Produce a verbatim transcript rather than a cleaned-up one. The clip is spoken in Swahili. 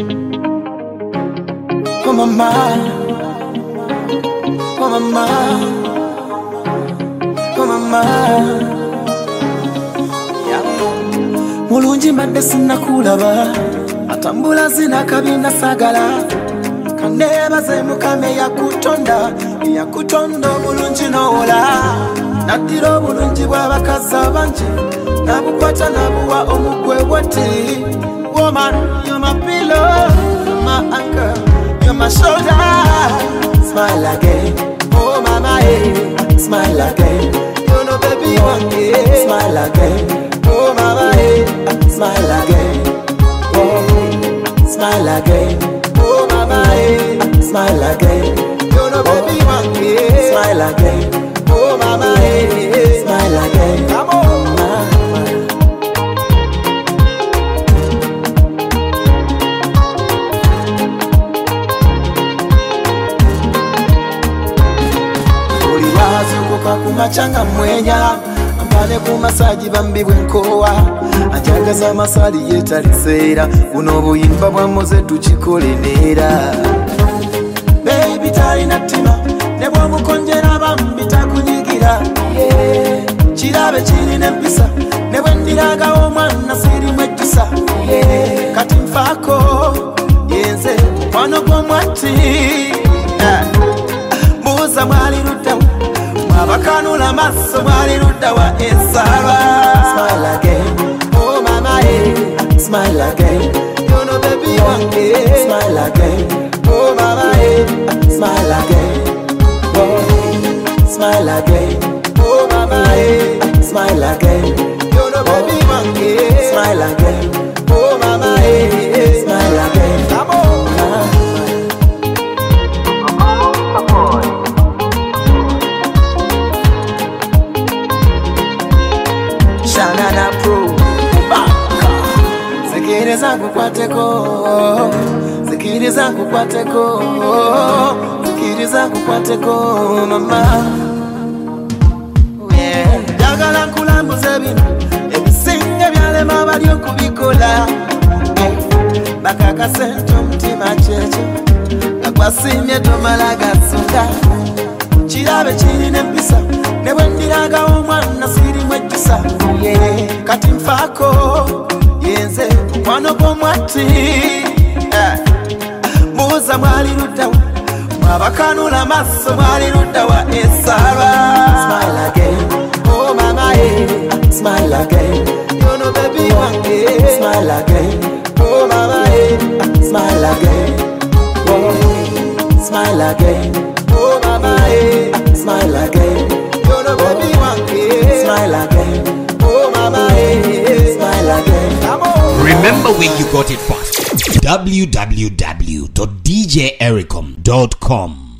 Oh mama, oh mama, oh mama. Mulungi mbadde sinnakulaba, atambula zina kabina sagala. Kanebaze mukame yakutonda, yakutonda bulungi n'owola. Naddira obulungi bw'abakazi abangi, nabukwata nabuwa omugwe wati. Woman, you're my pillow, you're my anchor, you're my shoulder. Smile again, oh mama, eh. Smile again, you know baby one day. Smile again, oh mama, eh. Smile again, oh. Smile again, oh mama, eh. Smile again, you know baby one day. Smile again, oh mama, eh. Smile again, come on. Kumachanga mwenya ambale kumasaji bambi bwenkowa ajagaza masali yetaliseera kuno buyimba bwa moze tukikolenera baby talina ttima ne bwomukonjera bambi takunyigira yeah. Kirabe kirina empisa ne bwendiraga omwana sirimu ekisa yeah. Kati nfaako yenze wano gw'omwati yeah. Mbuuza mwali luddawo Abakanula maso mwali ludda wa ensala. Smile again, oh mama, eh. Smile again, you know baby one day. Smile again, oh mama, eh. Smile again, oh. Smile again, oh mama, eh. Smile again, you know baby one day. Smile again, oh mama, eh. Smile again, come on. Shanana Pro Baka Zikiriza kukwateko Zikiriza kukwateko Zikiriza kukwateko mama yeah. Jagala nkulambu zebino ebisinga byalema bali okubikola Bakaka sento mtima cheche Nakwasimye tomala gasunda Kirabe kirina empisa ne bwendiraga omwana sirimu ekisa yeah. Kati nfaako yenze mukwano gw'omwati yeah. Mbuuza mwali luddawa mwabakanula maso mwali luddawa ensala. Smile again, oh mama, eh. Smile again, you know baby one day. Smile again, oh mama, eh. Smile again, oh. Smile again, oh mama, eh. Smile again, you know baby one day. Smile again, oh mama, eh. Smile again, come on. Remember where you got it first. w w w dot d j ericom dot com